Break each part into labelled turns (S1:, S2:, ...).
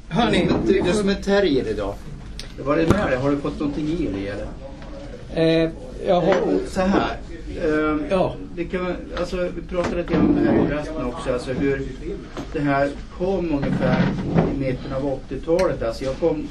S1: Hörni,
S2: det är som en terrier idag. Vad är det med det? Har du fått någonting i dig eller?
S1: Jag har...
S2: Så här.
S1: Ja.
S2: Vi pratade lite om det här i resten också. Alltså hur det här kom ungefär i mitten av 80-talet. Alltså jag kom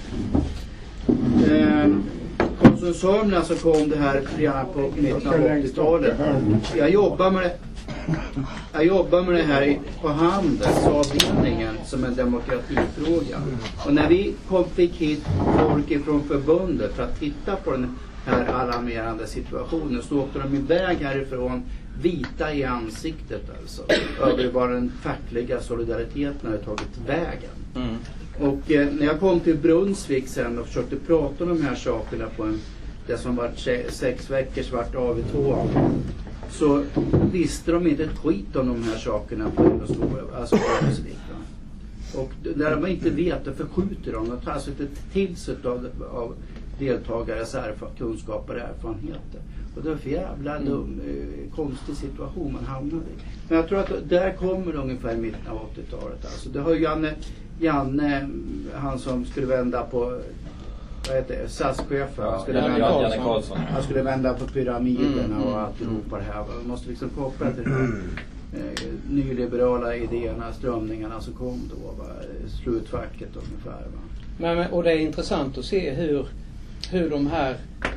S2: som Sörmland så kom det här redan på mitten av 80-talet. Jag jobbar med det här på handelsavdelningen som en demokratifråga. Och när vi fick hit folk från förbundet för att titta på den här alarmerande situationen så åkte de iväg härifrån vita i ansiktet alltså. Över vad den fackliga solidariteten hade tagit vägen. Mm. Och när jag kom till Brunnsvik sen och försökte prata om de här sakerna på det som var 6 veckors svart AV2 så visste de inte ett skit om de här sakerna på alltså Brunnsvik. Och när de inte vet det förskjuter de tar alltså inte till sig av deltagares kunskaper och erfarenheter. Och det var för jävla konstig situation man hamnade i. Men jag tror att där kommer ungefär i mitten av 80-talet. Alltså det har Janne, han som skulle vända på SAS-chefen, han skulle vända på pyramiderna och alltihopa det här. Man måste liksom koppla till de här nyliberala idéerna, strömningarna som kom då, slutfacket ungefär.
S1: Men, och det är intressant att se hur de här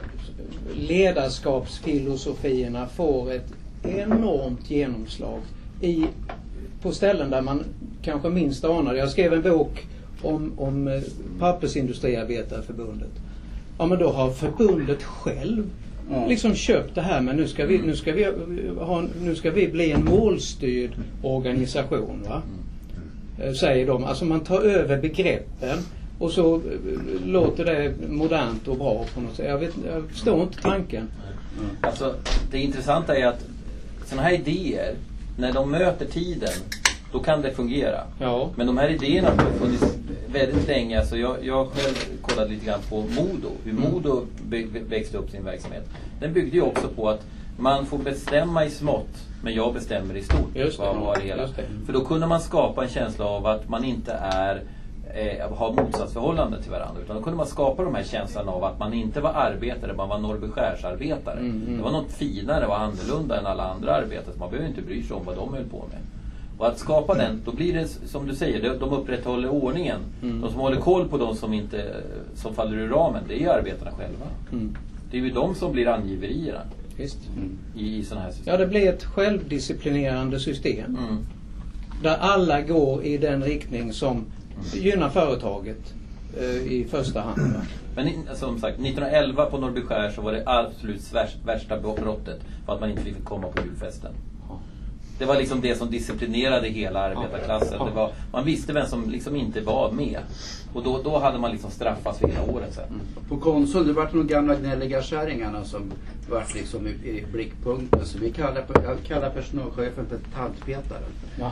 S1: ledarskapsfilosofierna får ett enormt genomslag på ställen där man kanske minst anade. Jag skrev en bok om Pappersindustriarbetarförbundet. Ja, men då har förbundet själv liksom köpt det här, men nu ska vi bli en målstyrd organisation, va? Säger de. Alltså man tar över begreppen och så låter det modernt och bra på något sätt. Jag förstår inte tanken.
S3: Alltså det intressanta är att sådana här idéer, när de möter tiden, då kan det fungera. Ja. Men de här idéerna har funnits väldigt länge. Alltså jag själv kollade lite grann på Modo. Hur Modo växte upp sin verksamhet. Den byggde ju också på att man får bestämma i smått, men jag bestämmer i stort.
S1: Just det.
S3: För då kunde man skapa en känsla av att man inte har motsatsförhållande till varandra. Utan då kunde man skapa de här känslan av att man inte var arbetare, man var Norrbyskärsarbetare. Det var något finare och annorlunda än alla andra arbetare. Så man behöver inte bry sig om vad de höll på med. Och att skapa den, då blir det som du säger, de upprätthåller ordningen. De som håller koll på de som faller ur ramen, det är ju arbetarna själva. Det är ju de som blir angiverierna.
S1: Visst.
S3: I sådana här system.
S1: Ja, det blir ett självdisciplinerande system. Där alla går i den riktning som gynnar företaget i första hand. Va?
S3: Men som sagt, 1911 på Norrbyskär så var det absolut värsta brottet för att man inte fick komma på julfesten. Det var liksom det som disciplinerade hela arbetarklassen. Man visste vem som liksom inte var med. Och då hade man liksom straffats för hela året sen.
S2: På Konsul, det var de gamla gnälliga kärringarna som var liksom i blickpunkten. Så jag kallar personalchefen för tantpetaren.
S1: Ja.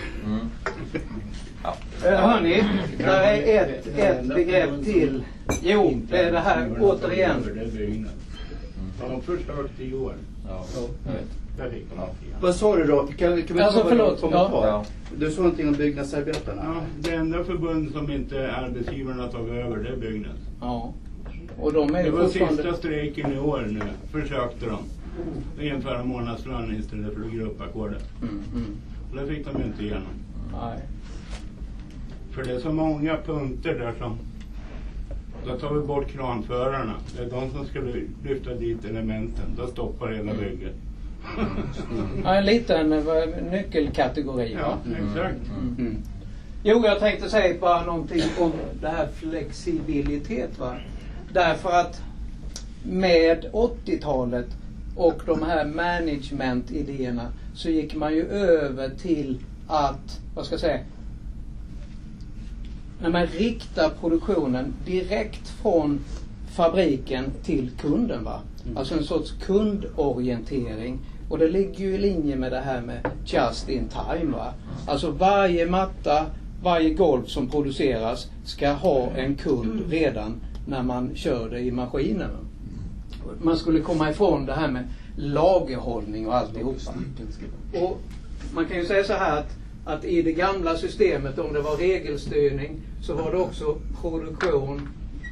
S1: Hörni, där är ett begrepp till. Jo, det är det här återigen.
S4: De första 10 år.
S3: Ja.
S2: Vad sa du då? Kan vi
S1: förlåt.
S2: Du sa någonting om byggnadsarbetarna.
S4: Ja, det enda förbund som inte arbetsgivarna har tagit över, det är Byggnads.
S1: Ja. Och de är
S4: det var
S1: fortfarande...
S4: sista strejken i år nu, försökte de. Införa månadslön istället för gruppackordet. Och det fick de ju inte igenom.
S1: Nej.
S4: För det är så många punkter där som... Då tar vi bort kranförarna. Det är de som skulle lyfta dit elementen. Då stoppar hela bygget.
S1: Ja, en liten nyckelkategori.
S4: Ja, exakt.
S1: Jo, jag tänkte säga bara någonting om det här flexibilitet, va? Därför att med 80-talet och de här management-idéerna så gick man ju över till att, vad ska jag säga, när man riktar produktionen direkt från fabriken till kunden, va? Alltså en sorts kundorientering. Och det ligger ju i linje med det här med just in time, va? Alltså varje matta, varje golv som produceras ska ha en kund redan när man kör det i maskinen. Man skulle komma ifrån det här med lagerhållning och alltihopa. Och man kan ju säga så här att att i det gamla systemet, om det var regelstyrning, så var det också produktion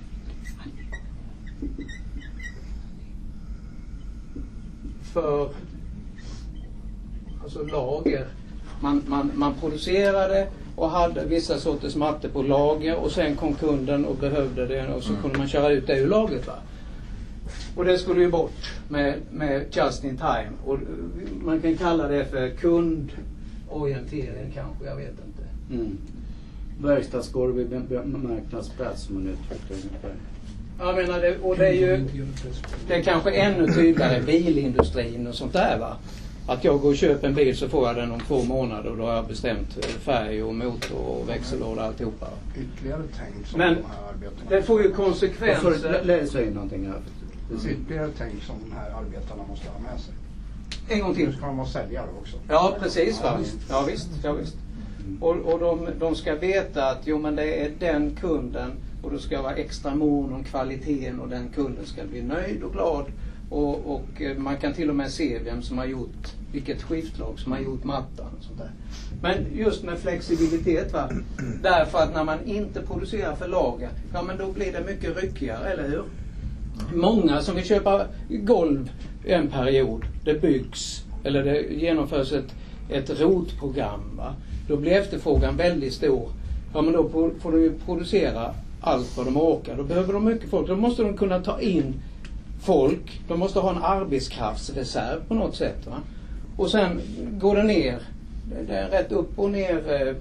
S1: för alltså lager. Man producerade och hade vissa sorters mattor på lager, och sen kom kunden och behövde det, och så kunde man köra ut det ur lagret, va? Och det skulle ju bort med just in time, och man kan kalla det för kundorientering kanske, jag vet inte.
S2: Verkstadsgolv vid marknadsplats, som man uttryckte ungefär.
S1: Jag menar det, och det är ju det är kanske ännu tydligare bilindustrin och sånt där, va. Att jag går och köper en bil, så får jag den om 2 månader, och då har jag bestämt färg och motor och växellåda och alltihopa.
S5: Ytterligare tänk som
S1: Men
S5: de här arbetarna.
S1: det får ju konsekvenser.
S2: Läs in någonting här.
S5: Ytterligare tänk som de här arbetarna måste ha med sig.
S1: En gång till.
S5: Nu ska de vara säljare också.
S1: Ja, precis, va. Ja, visst. Och de ska veta att jo, men det är den kunden, och då ska vara extra mån om kvaliteten, och den kunden ska bli nöjd och glad. Och man kan till och med se vem som har gjort, vilket skiftlag som har gjort mattan och sånt där. Men just med flexibilitet, va. Därför att när man inte producerar för lager, ja men då blir det mycket ryckigare, eller hur? Många som vill köpa golv en period, det byggs, eller det genomförs ett rotprogram, va. Då blir efterfrågan väldigt stor. Ja, men då får de ju producera allt vad de orkar. Då behöver de mycket folk. Då måste de kunna ta in folk. De måste ha en arbetskraftsreserv på något sätt, va. Och sen går det ner. Det är rätt upp och ner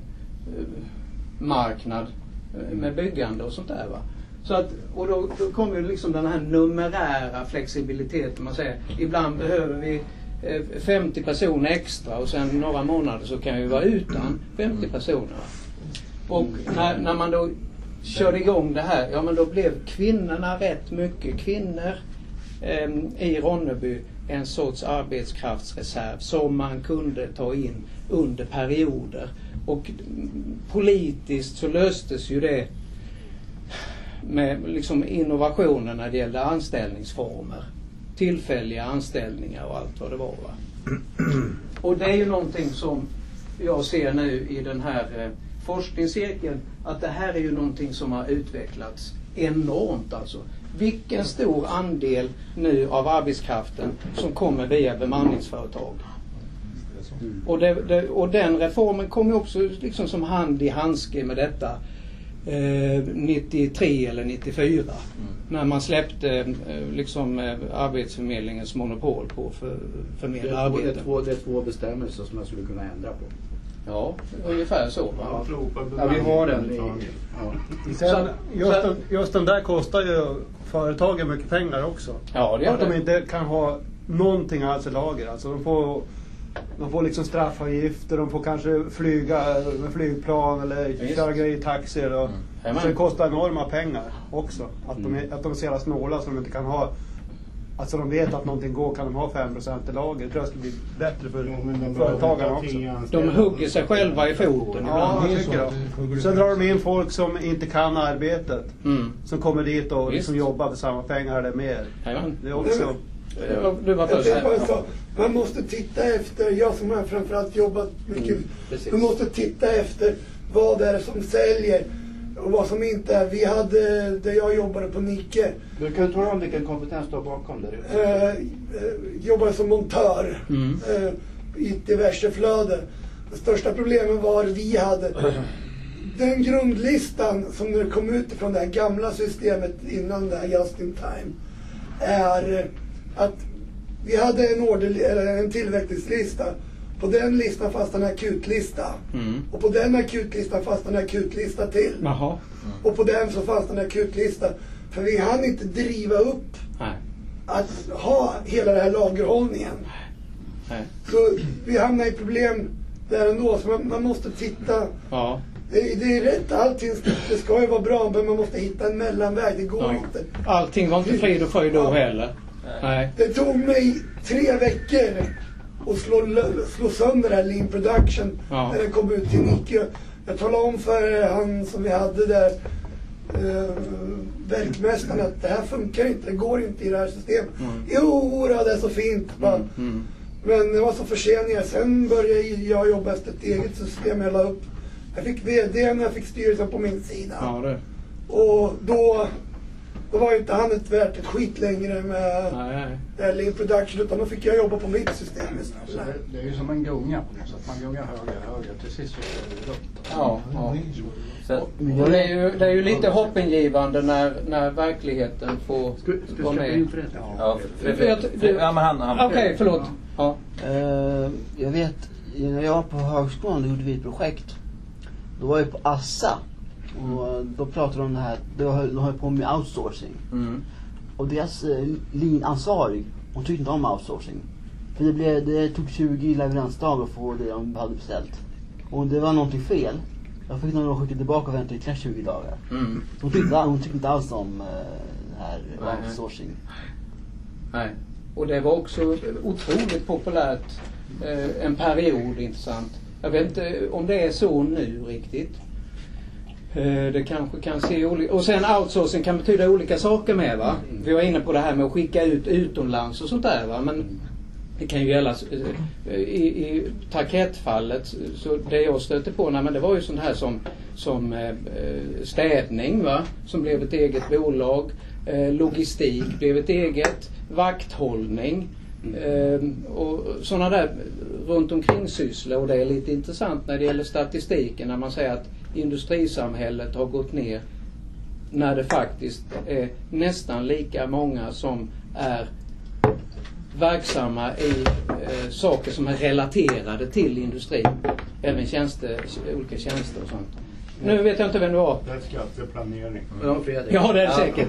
S1: marknad med byggande och sånt där, va. Så att, och då kommer ju liksom den här numerära flexibiliteten. Man säger, ibland behöver vi 50 personer extra, och sen några månader så kan vi vara utan 50 personer. Och när man då körde igång det här, ja men då blev kvinnorna rätt mycket. Kvinnor i Ronneby en sorts arbetskraftsreserv som man kunde ta in under perioder. Och politiskt så löstes ju det med liksom innovationer när det gällde anställningsformer. Tillfälliga anställningar och allt vad det var, va? Och det är ju någonting som jag ser nu i den här forskningscirkeln, att det här är ju någonting som har utvecklats enormt, alltså. Vilken stor andel nu av arbetskraften som kommer via bemanningsföretag. Och den reformen kom också liksom som hand i handske med detta 93 eller 94 när man släppte liksom arbetsförmedlingens monopol på förmedla arbete.
S2: Det är två bestämmelser som jag skulle kunna ändra på.
S1: Ja, ungefär så, va?
S2: Ja, vi har den.
S6: Sen, just den där kostar ju företagen mycket pengar också.
S1: Ja, det gör
S6: att de inte kan ha någonting alls i lager. Alltså de får liksom straffavgifter, de får kanske flyga med flygplan eller köra grejer i taxier. Och så det kostar enorma pengar också. Att de är så jävla snåla så de inte kan ha. Alltså de vet att någonting går, kan de ha 5% i lager. Jag tror att det blir bättre för företagarna också.
S1: De hugger sig själva i foten.
S6: Ja, jag tycker det. Sen drar de in folk som inte kan arbetet. Som kommer dit och liksom jobbar för samma pengar eller mer. Det är också...
S7: Man måste titta efter, jag som har framförallt jobbat mycket, man måste titta efter vad det är som säljer och vad som inte är. Vi hade, där jag jobbade på Nicke.
S2: Du kan tala om vilken kompetens du har bakom där?
S7: Jobbade som montör i diverse flöden. Det största problemet var vi hade den grundlistan som nu kom ut från det här gamla systemet innan det här just in time är att vi hade en tillverkningslista. På den listan fanns en akutlista. Och på den akutlistan fanns en akutlista till. Och på den så fanns en akutlista. För vi hann inte driva upp att ha hela den här lagerhållningen. Så vi hamnar i problem där ändå. Så man måste titta. Det är rätt, allting det ska ju vara bra, men man måste hitta en mellanväg, det går inte.
S1: Allting var inte frid och fröjd då heller. Nej.
S7: Det tog mig 3 veckor att slå sönder det här Lean Production när den kom ut till Nicke. Jag talade om för han som vi hade där, verkmästaren, att det här funkar inte, det går inte i det här systemet. Jo, det är så fint. Men det var så förseningar. Sen började jag jobba efter ett eget system jag la upp. Jag fick vd när jag fick styrelsen på min sida.
S1: Ja, det.
S7: Och då var ju inte han värt ett skit längre med Lean Production, utan då fick jag jobba på mitt system istället.
S5: Det är ju som en gunga på något sätt. Man gungar höger. Till sist så är det runt.
S1: Ja. Och det är ju lite hoppingivande när verkligheten får vara med. Okej, förlåt. Ja.
S8: Jag vet, när jag var på högskolan gjorde vi ett projekt. Då var jag på Assa. Och då pratade de om det här. De höll på med outsourcing. Och deras Lean-ansvarig, hon tyckte inte om outsourcing. För det tog 20 leveransdagar att få det de hade beställt. Och det var någonting fel. Jag fick nog skicka tillbaka och vänta ytterligare 20 dagar. Hon tyckte inte alls om det här outsourcing.
S1: Nej. Och det var också otroligt populärt en period, intressant. Jag vet inte om det är så nu riktigt. Det kanske kan se olika. Och sen outsourcing kan betyda olika saker med, va? Vi var inne på det här med att skicka ut utomlands och sånt där, va? Men det kan ju gälla i Tarkett-fallet, så det jag stötte på, men det var ju sånt här som städning, va? Som blev ett eget bolag. Logistik blev ett eget. Vakthållning. Och sådana där runt omkring sysslor. Och det är lite intressant när det gäller statistiken, när man säger att industrisamhället har gått ner, när det faktiskt är nästan lika många som är verksamma i saker som är relaterade till industrin. Även olika tjänster och sånt. Nu vet jag inte vem det var.
S4: Det är skatteplanering.
S1: Ja, det är det säkert.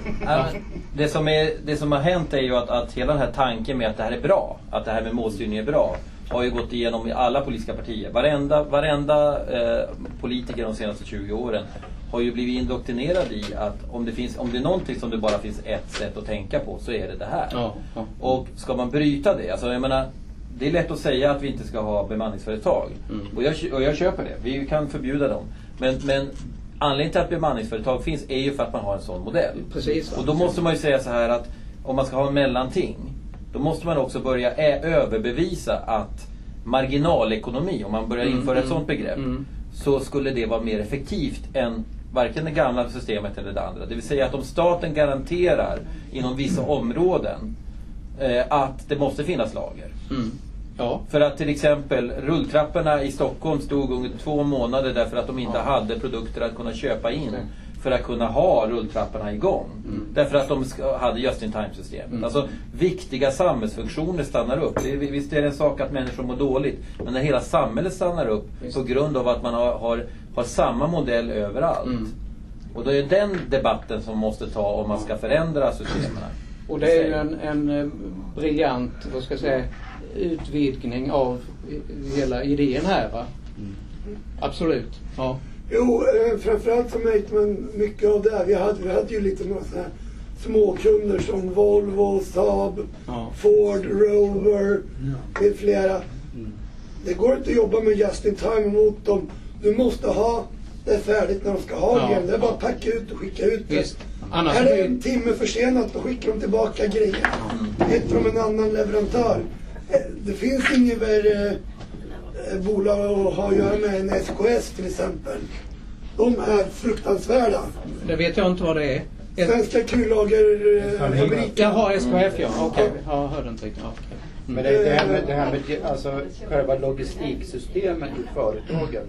S3: Det som har hänt är ju att hela den här tanken med att det här är bra, att det här med målstyrning är bra, har ju gått igenom i alla politiska partier. Varenda politiker de senaste 20 åren har ju blivit indoktrinerad i att om det är någonting som det bara finns ett sätt att tänka på, så är det här. Ja. Och ska man bryta det, alltså jag menar, det är lätt att säga att vi inte ska ha bemanningsföretag. Och jag köper det. Vi kan förbjuda dem. Men anledningen till att bemanningsföretag finns är ju för att man har en sån modell.
S1: Precis.
S3: Och då måste man ju säga så här att om man ska ha en mellanting, då måste man också börja överbevisa att marginalekonomi, om man börjar införa ett sånt begrepp, så skulle det vara mer effektivt än varken det gamla systemet eller det andra. Det vill säga att om staten garanterar inom vissa områden att det måste finnas lager. Ja. För att till exempel rulltrapporna i Stockholm stod under 2 månader därför att de inte hade produkter att kunna köpa in för att kunna ha rulltrapporna igång. Därför att de hade just-in-time-systemet. Alltså viktiga samhällsfunktioner stannar upp. Visst är det en sak att människor mår dåligt, men när hela samhället stannar upp på grund av att man har samma modell överallt. Och då är den debatten som måste ta om man ska förändra systemen.
S1: Och det är ju en briljant, vad ska jag säga, utvidgning av hela idén här, va? Absolut. Ja.
S7: Jo, framförallt så märkte man mycket av det. Vi hade ju lite några sådana här småkunder som Volvo, Saab, Ford, Rover med flera. Det går inte att jobba med just in time mot dem. Du måste ha det färdigt när de ska ha det. Det är bara att packa ut och skicka ut det. Annars är det en timme försenat, då skickar de tillbaka grejer. Heter de en annan leverantör. Det finns inget värre bolag att ha att göra med en SKS till exempel. De är fruktansvärda.
S1: Det vet jag inte vad det är.
S7: Svenska kullagerfabriken.
S1: Jaha, SKF, ja. Okej, jag hörde inte riktigt. Okay.
S2: Men det här med alltså, själva logistiksystemet i företagen.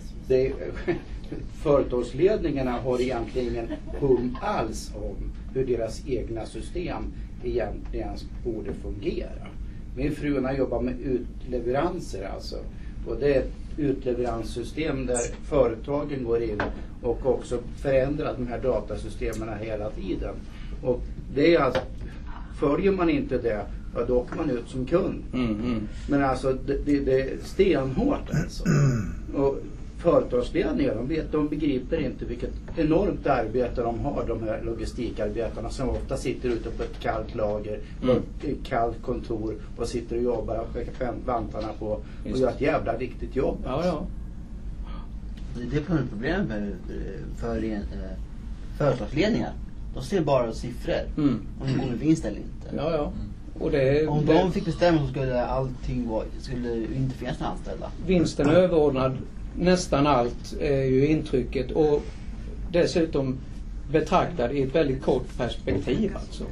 S2: Företagsledningarna har egentligen ingen hum alls om hur deras egna system egentligen borde fungera. Min fru har jobbat med utleveranser alltså. Och det är ett utleveranssystem där företagen går in och också förändrar de här datasystemen hela tiden. Och det är alltså, följer man inte det, då åker man ut som kund. Men alltså det är stenhårt alltså. Och företagsledningar, de begriper inte vilket enormt arbete de har, de här logistikarbetarna som ofta sitter ute på ett kallt lager, på ett kallt kontor och sitter och jobbar och skickar vantarna på och gör ett jävla viktigt jobb.
S1: Ja.
S8: Det är problem för företagsledningar. De ser bara siffror. Om det går med vinst eller inte.
S1: Ja.
S8: Om de fick bestämma så skulle allting skulle inte finnas några anställda.
S1: Vinsten är överordnad nästan allt, är ju intrycket, och dessutom betraktad i ett väldigt kort perspektiv alltså.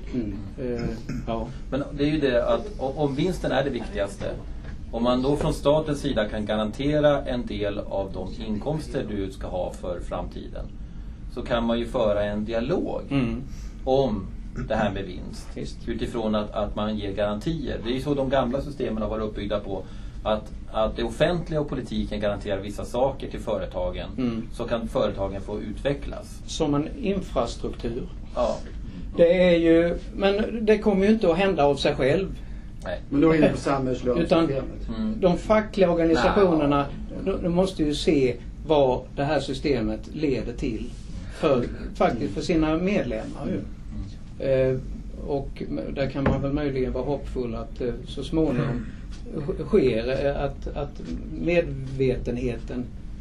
S1: Ja.
S3: Men det är ju det att om vinsten är det viktigaste, om man då från statens sida kan garantera en del av de inkomster du ska ha för framtiden, så kan man ju föra en dialog om det här med vinst. Just. Utifrån att man ger garantier. Det är ju så de gamla systemen har varit uppbyggda på, att det offentliga och politiken garanterar vissa saker till företagen, så kan företagen få utvecklas. Som en infrastruktur. Ja.
S1: Det är ju, men det kommer ju inte att hända av sig själv.
S2: Nej. Men då är det på samhällslönesystemet.
S1: Utan de fackliga organisationerna de måste ju se vad det här systemet leder till för sina medlemmar ju. Och där kan man väl möjligen vara hoppfull att så småningom sker att medvetenheten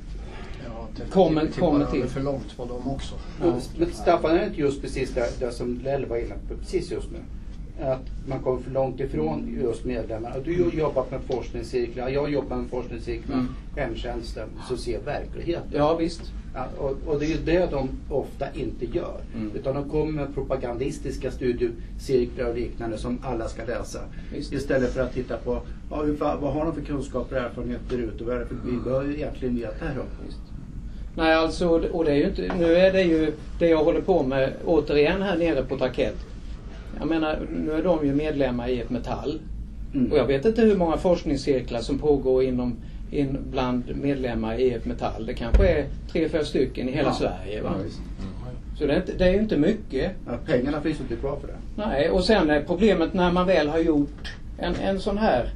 S1: kommer till.
S5: För långt på dem också.
S2: Men Staffan, är inte just precis det som Lelle var inne på precis just nu? Att man kommer för långt ifrån just medlemmar. Du jobbar med forskningscirklar, jag jobbar med forskningscirklar, hemtjänsten, så ser verkligheten.
S1: Ja, visst.
S2: Ja, och det är ju det de ofta inte gör. Utan de kommer med propagandistiska studiecirklar och liknande som alla ska läsa. Visst. Istället för att titta på vad har de för kunskaper och erfarenheter ute och vad är det för vi bör egentligen veta här. Visst.
S1: Nej, alltså, och det är ju inte, nu är det ju det jag håller på med återigen här nere på Tarkett. Jag menar, nu är de ju medlemmar i ett Metall. Och jag vet inte hur många forskningscirklar som pågår bland medlemmar i ett Metall. Det kanske är 3-4 stycken i hela Sverige. Va? Så det är ju inte mycket.
S2: Ja, pengarna finns inte kvar för det.
S1: Nej, och sen är problemet när man väl har gjort en sån här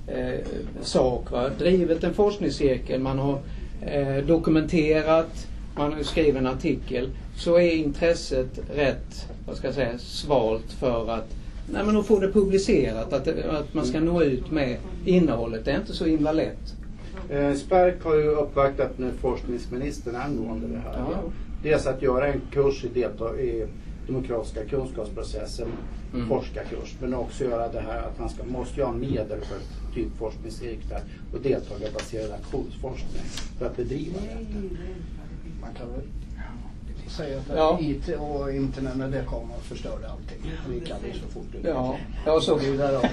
S1: sak. Va? Drivit en forskningscirkel, man har dokumenterat, man har skrivit en artikel, så är intresset rätt, svalt för att men då får det publicerat, att man ska nå ut med innehållet. Det är inte så himla lätt.
S2: Spark har ju uppvaktat med forskningsministern angående det här. Ja. Dels att göra en kurs i demokratiska kunskapsprocessen, forskarkurs, men också göra det här att man måste ha medel för typ forskningscirklar och deltagarbaserad aktionsforskning för att bedriva det.
S5: Man kan väl säga att IT och internet, när det kommer att förstöra allting. Det kan bli så fort det
S1: så
S5: det är där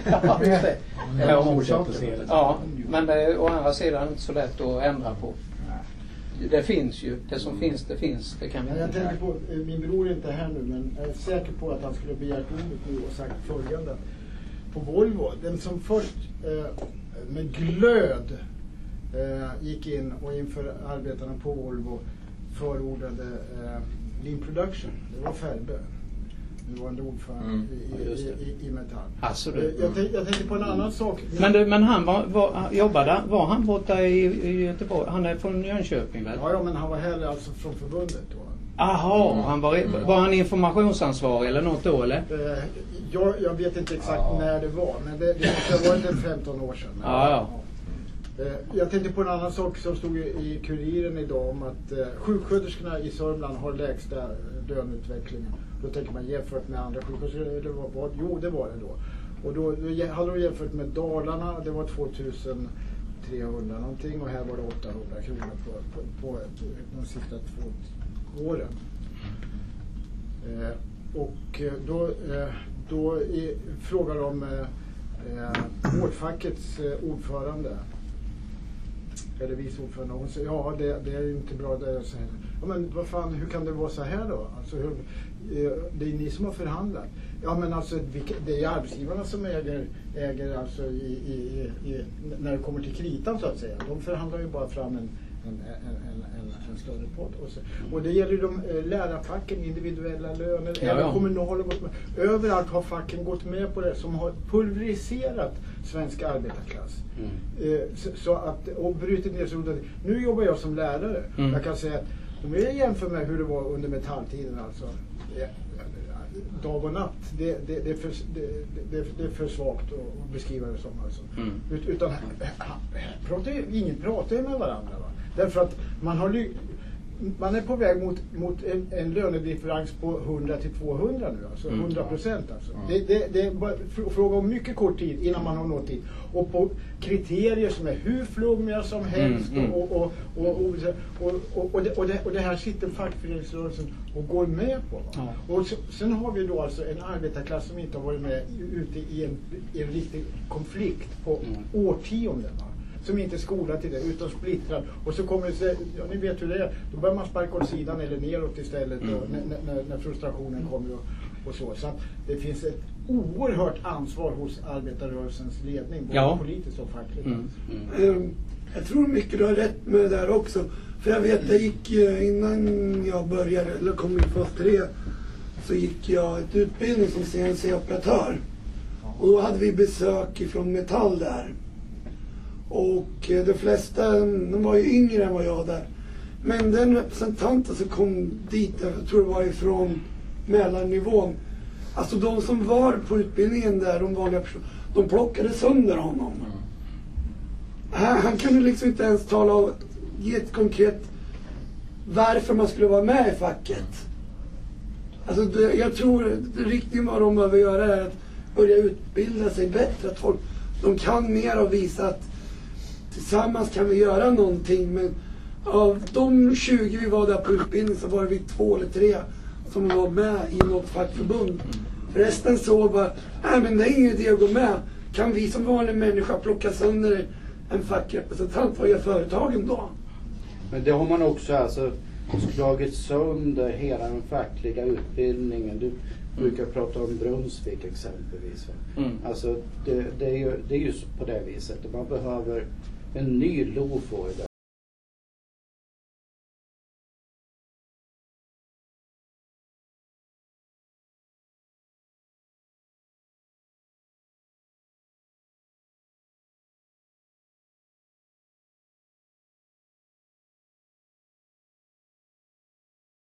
S1: men det är å andra sidan inte så lätt att ändra på. Det finns ju, det som finns, det kan vi inte.
S9: Jag tänker på, min bror är inte här nu, men jag är säker på att han skulle begärt ordet nu och sagt följande. På Volvo, den som först med glöd gick in och inför arbetarna på Volvo förordade Lean Production. Det var Färbe. Det var en ordförande i Metall.
S1: Alltså,
S9: jag tänkte på en annan sak.
S1: Men han var han borta i Göteborg? Han är från Jönköping väl?
S9: Ja, men han var heller alltså från förbundet då.
S1: Aha, han var han informationsansvarig eller något då, eller?
S9: Jag vet inte exakt när det var, men det var inte 15 år sedan. Jag tänkte på en annan sak som stod i Kuriren idag om att sjuksköterskorna i Sörmland har lägsta löneutvecklingen. Då tänker man jämfört med andra sjuksköterskor, jo det var det då. Och då hade de jämfört med Dalarna, det var 2300 någonting och här var det 800 kronor på de sista 2 åren. Och då frågar de vårdfackets ordförande eller vice ordförande, och hon säger det är ju inte bra det jag säger. Ja, men vad fan, hur kan det vara så här då? Alltså, det är ni som har förhandlat. Ja, men alltså det är arbetsgivarna som äger alltså när det kommer till kritan så att säga. De förhandlar ju bara fram en större podd. Och det gäller ju de lärarfacken, individuella löner, även kommunal gått med. Överallt har facken gått med på det som har pulveriserat svensk arbetarklass. Så att, och brutit ner så. Nu jobbar jag som lärare. Jag kan säga att om jag jämför med hur det var under metalltiden alltså. Dag och natt, det är för svagt att beskriva det som alltså. Utan ingen pratar ju med varandra va? Därför att man har man är på väg mot en lönedifferens på 100 till 200 nu, alltså 100%. Alltså. Det är bara fråga om mycket kort tid innan man har nått dit. Och på kriterier som är hur flummiga som helst. Och det här sitter fackföreningsrörelsen och går med på. Va? Och sen har vi då alltså en arbetarklass som inte har varit med ute i en riktig konflikt på årtionden. Va? Som inte är skolad till det, utan splittrad. Och så kommer det, ni vet hur det är, då börjar man sparka åt sidan eller neråt istället när frustrationen kommer och så. Så att det finns ett oerhört ansvar hos arbetarrörelsens ledning, både politiskt och fackligt.
S7: Jag tror mycket du har rätt med det där också. För jag vet, jag gick innan jag började, eller kom in på 3, så gick jag ett utbildning som CNC-operatör. Och då hade vi besök ifrån Metall där. Och de flesta, de var ju yngre än vad jag där. Men den representanten som kom dit, jag tror det var ifrån mellannivån. Alltså de som var på utbildningen där, de vanliga personer, de plockade sönder honom. Han kunde liksom inte ens ge ett konkret varför man skulle vara med i facket. Alltså jag tror riktigt vad de behöver göra är att börja utbilda sig bättre. Att folk, de kan mer och visa att tillsammans kan vi göra någonting. Men av de 20 vi var där på utbildning så var vi 2 eller 3 som var med i något fackförbund. Resten så bara, nej men det är ingen idé att gå med. Kan vi som vanlig människa plocka sönder en fackrepresentant, vad gör företagen då?
S10: Men det har man också alltså slagit sönder hela den fackliga utbildningen. Du brukar prata om Brunnsvik exempelvis. Alltså det är ju på det viset. Man behöver en ny LOFO idag.